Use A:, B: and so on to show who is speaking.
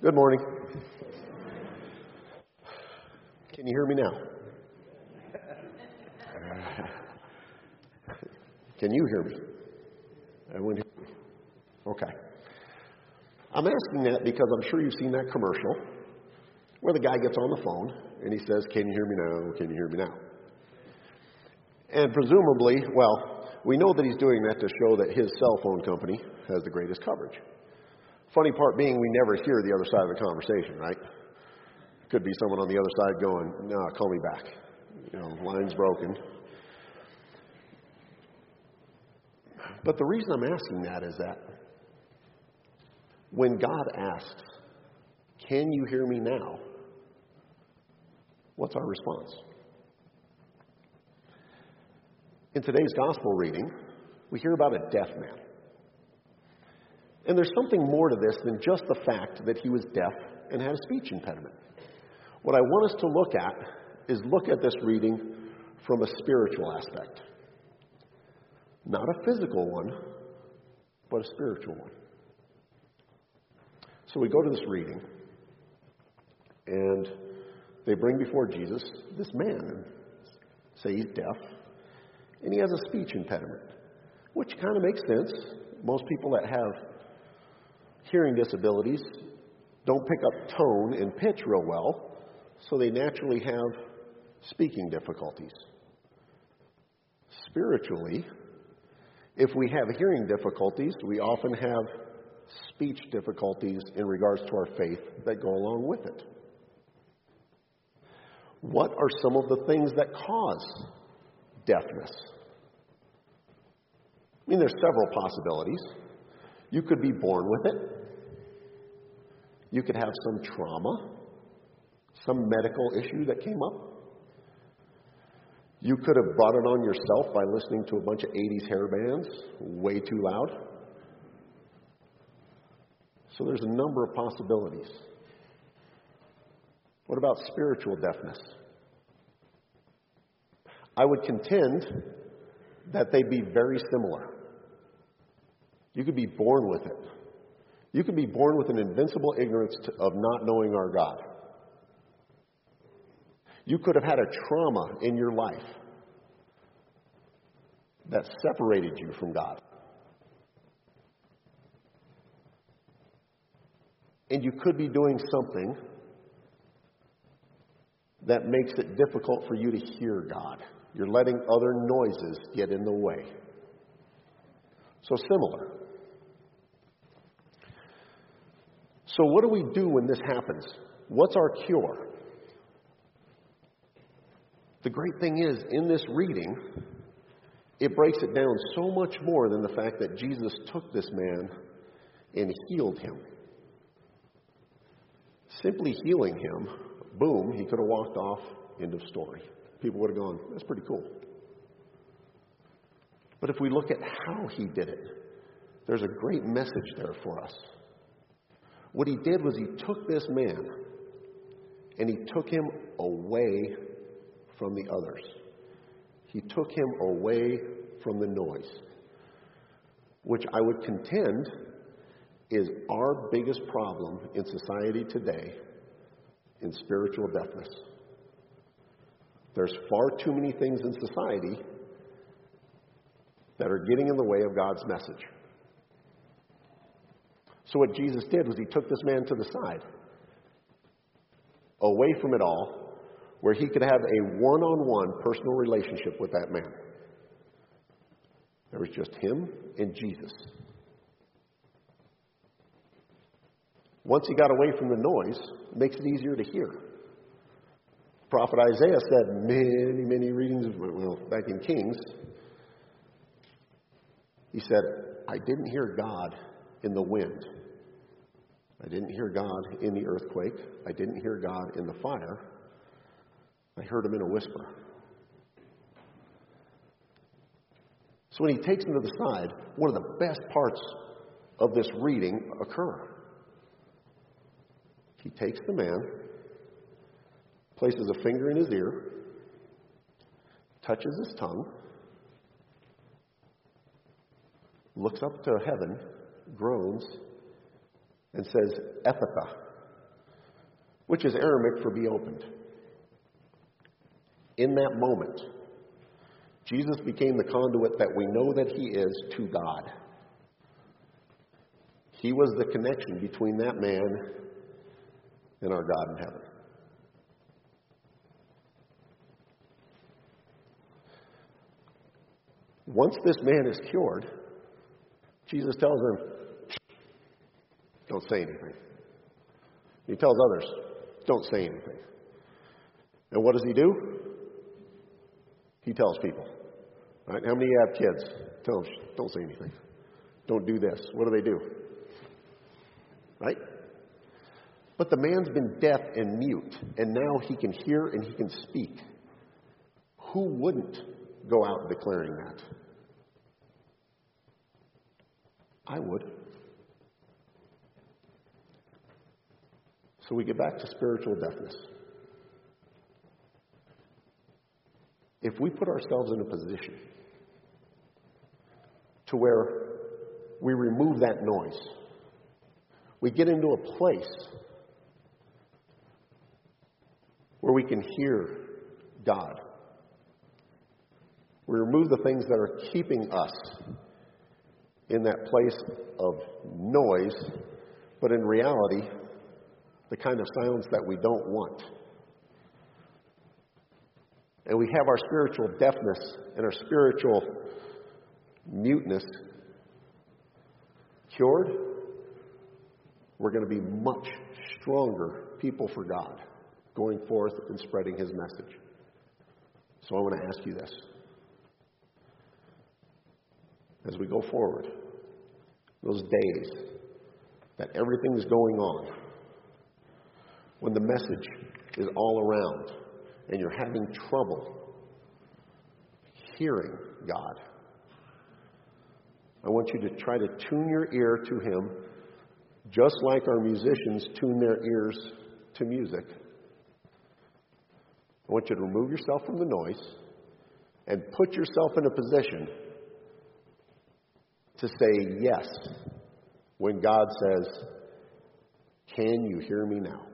A: Good morning. Can you hear me now? Can you hear me? Everyone hear me? Okay. I'm asking that because I'm sure you've seen that commercial where the guy gets on the phone and he says, "Can you hear me now? Can you hear me now?" And presumably, we know that he's doing that to show that his cell phone company has the greatest coverage. Funny part being, we never hear the other side of the conversation, right? Could be someone on the other side going, "No, call me back. Line's broken." But the reason I'm asking that is that when God asks, "Can you hear me now?" what's our response? In today's gospel reading, we hear about a deaf man. And there's something more to this than just the fact that he was deaf and had a speech impediment. What I want us to look at this reading from a spiritual aspect. Not a physical one, but a spiritual one. So we go to this reading, and they bring before Jesus this man and say he's deaf, and he has a speech impediment, which kind of makes sense. Most people that have hearing disabilities don't pick up tone and pitch real well, so they naturally have speaking difficulties. Spiritually, if we have hearing difficulties, we often have speech difficulties in regards to our faith that go along with it. What are some of the things that cause deafness? There's several possibilities. You could be born with it. You could have some trauma, some medical issue that came up. You could have brought it on yourself by listening to a bunch of 80s hair bands way too loud. So there's a number of possibilities. What about spiritual deafness? I would contend that they'd be very similar. You could be born with it. You could be born with an invincible ignorance of not knowing our God. You could have had a trauma in your life that separated you from God. And you could be doing something that makes it difficult for you to hear God. You're letting other noises get in the way. So similar. So what do we do when this happens? What's our cure? The great thing is, in this reading, it breaks it down so much more than the fact that Jesus took this man and healed him. Simply healing him, boom, he could have walked off, end of story. People would have gone, "That's pretty cool." But if we look at how he did it, there's a great message there for us. What he did was he took this man and he took him away from the others. He took him away from the noise, which I would contend is our biggest problem in society today in spiritual deafness. There's far too many things in society that are getting in the way of God's message. So what Jesus did was he took this man to the side, away from it all, where he could have a one-on-one personal relationship with that man. There was just him and Jesus. Once he got away from the noise, it makes it easier to hear. Prophet Isaiah said many, many readings, back in Kings, he said, "I didn't hear God in the wind. I didn't hear God in the earthquake. I didn't hear God in the fire. I heard him in a whisper." So when he takes him to the side, one of the best parts of this reading occur. He takes the man, places a finger in his ear, touches his tongue, looks up to heaven, groans, and says, "Ephphatha," which is Aramaic for be opened. In that moment, Jesus became the conduit that we know that he is to God. He was the connection between that man and our God in heaven. Once this man is cured, Jesus tells him, don't say anything. He tells others, don't say anything. And what does he do? He tells people. Right? How many of you have kids? Tell them, don't say anything. Don't do this. What do? Right? But the man's been deaf and mute, and now he can hear and he can speak. Who wouldn't go out declaring that? I would. So we get back to spiritual deafness. If we put ourselves in a position to where we remove that noise, we get into a place where we can hear God. We remove the things that are keeping us in that place of noise, but in reality, the kind of silence that we don't want. And we have our spiritual deafness and our spiritual muteness cured, we're going to be much stronger people for God, going forth and spreading his message. So I want to ask you this. As we go forward, those days that everything's going on, when the message is all around and you're having trouble hearing God, I want you to try to tune your ear to him just like our musicians tune their ears to music. I want you to remove yourself from the noise and put yourself in a position to say yes when God says, "Can you hear me now?"